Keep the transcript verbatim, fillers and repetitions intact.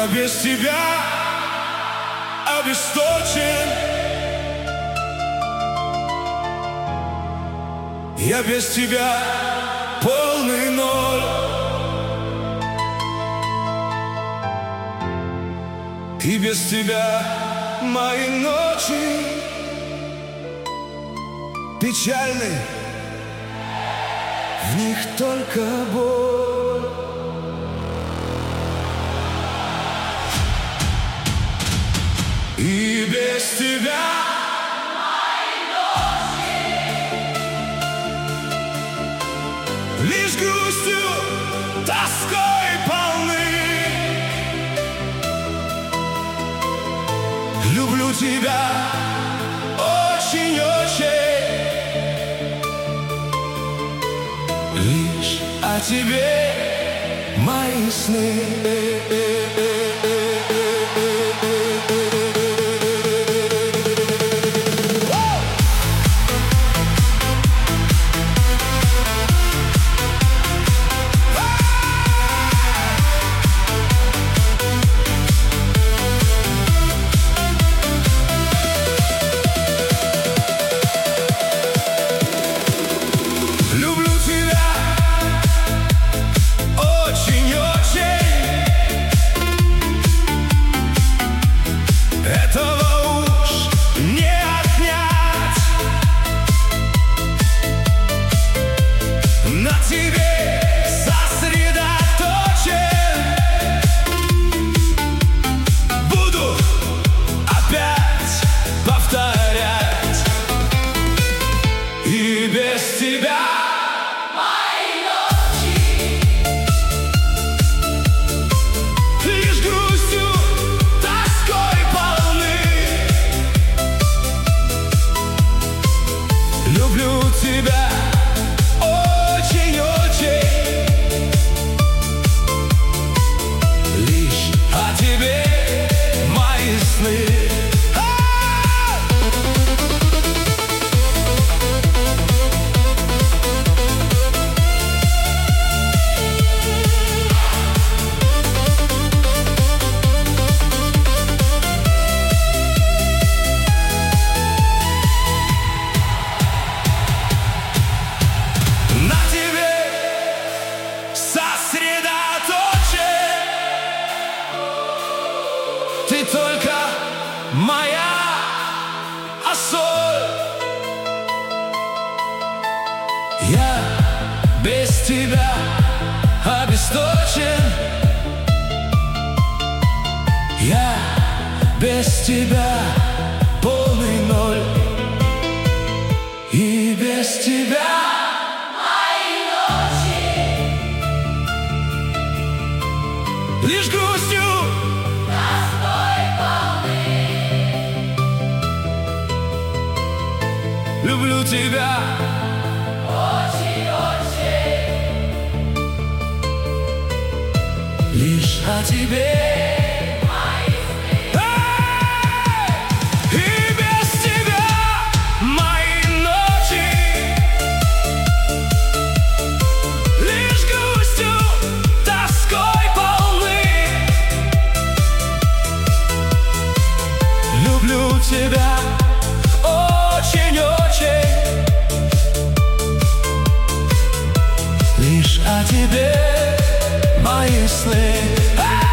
Я без тебя обесточен, я без тебя полный ноль. И без тебя мои ночи печальны, в них только боль. И без тебя мои ночи лишь грустью, тоской полны. Люблю тебя очень-очень, лишь о тебе мои сны. И без тебя мои ночи лишь грустью, тоской полны. Люблю тебя очень-очень, лишь о тебе мои сны. Ты только моя соль. Я без тебя обесточен, я без тебя полный ноль. И без тебя мои ночи лишь грустью, люблю тебя очень-очень, лишь о тебе мои сны. И без тебя мои ночи лишь грустью, тоской полны. Люблю тебя очень-очень, лишь о тебе мои сны.